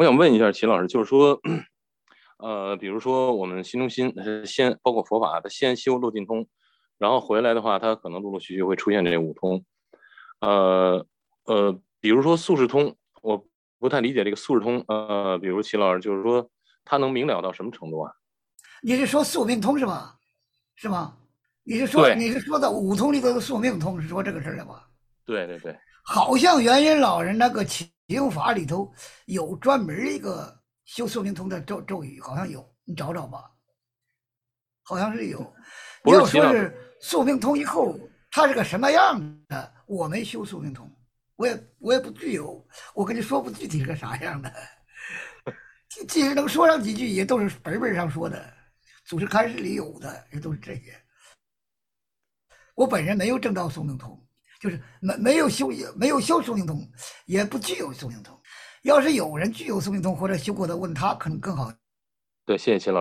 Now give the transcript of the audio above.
我想问一下秦老师，就是说，比如说我们新中心是先包括佛法，它先修路径通，然后回来的话，它可能陆陆续续会出现这五通。呃比如说速世通，我不太理解这个速世通。比如秦老师就是说，它能明了到什么程度啊？ 你是说宿命通是吧？是吗？你是说对你是说的五通里头的宿命通，是说这个事儿的吧？ 对对对， 好像元音老人那个启用法里头有专门一个修宿命通的咒语，好像有，你找找吧，好像是有。你不是要秦老师， 说是宿命通以后它是个什么样的，我没修宿命通，我也不具有，我跟你说不具体是个啥样的。即使能说上几句，也都是本上说的，祖师开示里有的，也都是这些。我本人没有证到宿命通，就是没有修宿命通，也不具有宿命通。要是有人具有宿命通或者修过的，问他可能更好。 对，谢谢秦老师。